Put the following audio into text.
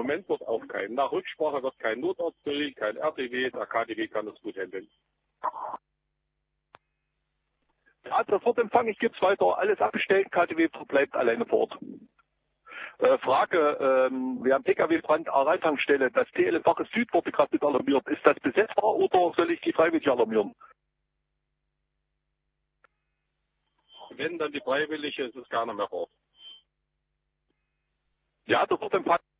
Moment wird auch nach Rücksprache wird kein Notarzt, kein RTW, der KTW kann das gut handeln. Ja, Sofortempfang, ich gebe es weiter, alles abgestellt, KTW bleibt alleine vor Ort. Frage, wir haben PKW-Brand A-Tankstelle, das TL Bache Süd wurde gerade mit alarmiert. Ist das besetzbar oder soll ich die freiwillig alarmieren? Wenn dann die freiwillige, ist es gar nicht mehr vor Ort. Ja, Sofortempfang.